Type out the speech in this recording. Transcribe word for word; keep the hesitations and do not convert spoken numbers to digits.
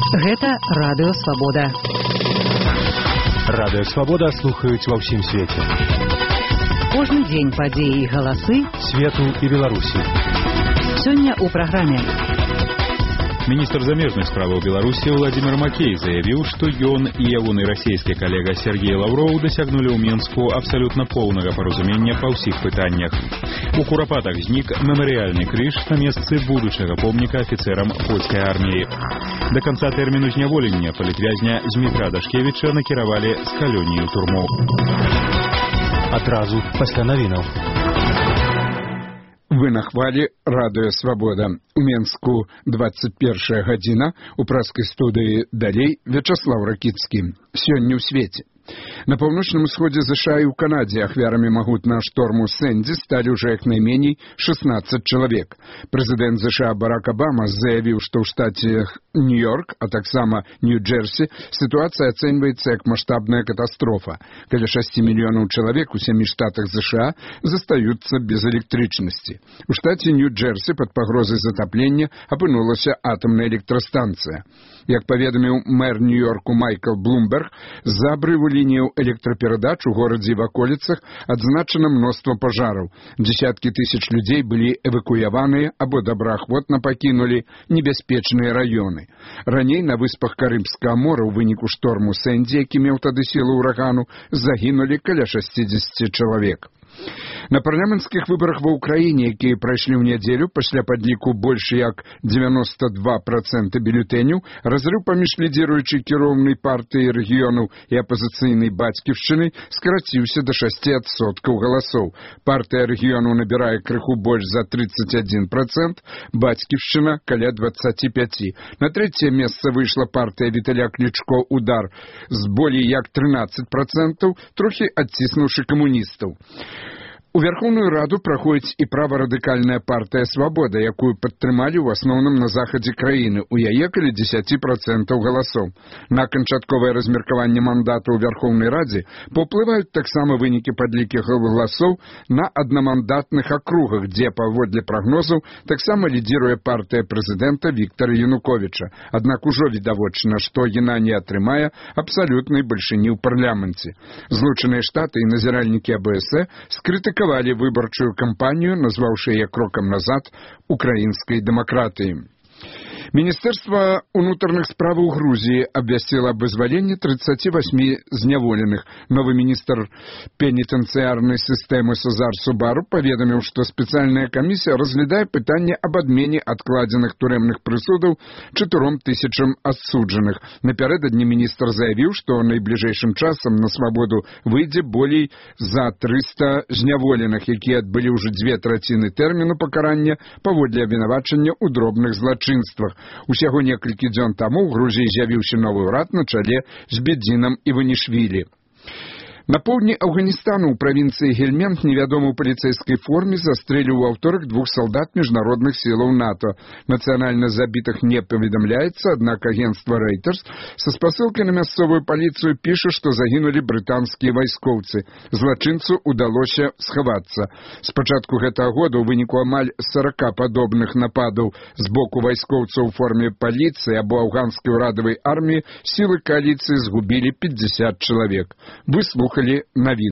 Гэта Радыё Свабода. Радыё Свабода слухаюць ва ўсім свеце. Кожны дзень падзеі і галасы свету і Беларусі. Сёння ў праграме. Міністр замежных справаў Беларусі Владимир Макей заявіў, што ён і ягоны расійскі калега Сергей Лавроў дасягнулі ў Менску абсалютна поўнага паразумення па ўсіх пытаннях. У Курапатах знік мемарыяльны крыж на месцы будучага помніка афіцэрам польскай арміі. Да канца тэрміну зняволення палітвязня Змітра Дашкевіча накіравалі з калоніі ў турму. Адразу пасля навінаў. Вы на хвалі Радыё Свабода. У Менску двадцать першая гадзіна, у праскай студыі далей Вячаслав Ракіцкі. Сёння ў свеце. На паўночным усходзе США і ў Канадзе ахвярамі магутнага шторму Сэнді сталі ўжо як найменей шестнадцать чалавек. Прэзідэнт США Барак Абама заявіў, што ў штаце Нью-Йорк, а таксама Нью-Джерсі, сітуацыя ацэньваецца як маштабная катастрофа. Каля шасці мільёнаў чалавек у сямі штатах США застаюцца без электрычнасці. У штаце Нью-Джерсі пад пагрозай затаплення апынулася атамная электрастанцыя. Як паведаміў мэр Нью-Йорку Майкл Блумберг, за абрыву лінію электраперадач у горадзе і ваколіцах адзначана мноства пажараў. Дзесяткі тысяч людзей былі эвакуяваныя або добраахвотна пакінулі небяспечныя раёны. Раней на выспах Карыбскага мора ў выніку шторму Сэнді, які меў тады сілу ўрагану, загінулі каля шасцідзесят чалавек. На парламенцкіх выбарах ва ўкраіне, якія прайшлі ў нядзелю, пасля падліку больш як девяносто два процента бюлетэняў, разрыў паміж лідзіруючай кіроўнай партыяй рэгіёнаў і апазіцыйнай бацькіўшчынай скараціўся да шасці адсоткаў галасоў. Партыя рэгіёнаў набірае крыху больш за тридцать один процент, бацькіўшчына каля двадцать пять. На трэцяе месца выйшла партыя Віталя Клічко «Удар» з болей як тринадцать процентаў, трохі адціснуўшы камуністаў. У Верховную Раду праходзіць і праварадыкальная партыя «Свабода», якую падтрымалі ў асноўным на захадзе краіны. У яе каля десять процентаў галасоў. На канчатковае размеркаванне мандата ў Верховнай Радзе паўплываюць таксама вынікі падлікі галасоў на аднамандатных акругах, дзе, паводле прагнозаў, таксама лідзіруе партыя прэзідэнта Віктара Януковіча. Аднак ужо відавочна, што яна не атрымае абсалютнай бальшыні ў парламенце. Злучаныя Штаты і назіральнікі А Б С скрытыкавалі выбарчую кампанію, назваўшы яе крокам назад украінскай дэмакратыі. Міністэрства ўнутраных справаў Грузіі абвясціла аб вызваленні тридцати восьми зняволеных. Новы міністр пенітэнцыярнай сістэмы Сазар Субару паведаміў, што спецыяльная камісія разглядае пытанне аб адмене адкладзеных турэмных прысудаў чатыром тысячам асуджаных. Напярэдадні міністр заявіў, што найбліжэйшым часам на свабоду выйдзе болей за триста зняволеных, якія адбылі ўжо дзве траціны тэрміну пакарання паводле абвінавачання ў дробных злачынствах. Усяго некалькі дзён таму ў Грузіі з'явіўся новы ўрад на чале з Бедзінам Іванішвілі. На поўдні Афганістану ў правінцыі Гельмент невядомы ў паліцэйскай форме застрэліў у аўторак двух салдат міжнародных сілаў НАТО. Нацыянальна забітых не паведамляецца, аднак агенцтва Reuters са спасылкай на мясцовую паліцыю піша, што загінулі брытанскія вайскоўцы. Злачынцу ўдалося схавацца. З пачатку гэтага года ў выніку амаль сорока падобных нападаў з боку вайскоўцаў у форме паліцыі або афганскай урадавай арміі сілы коаліцыі згубілі пятьдесят чалавек. Выслухалі навіны.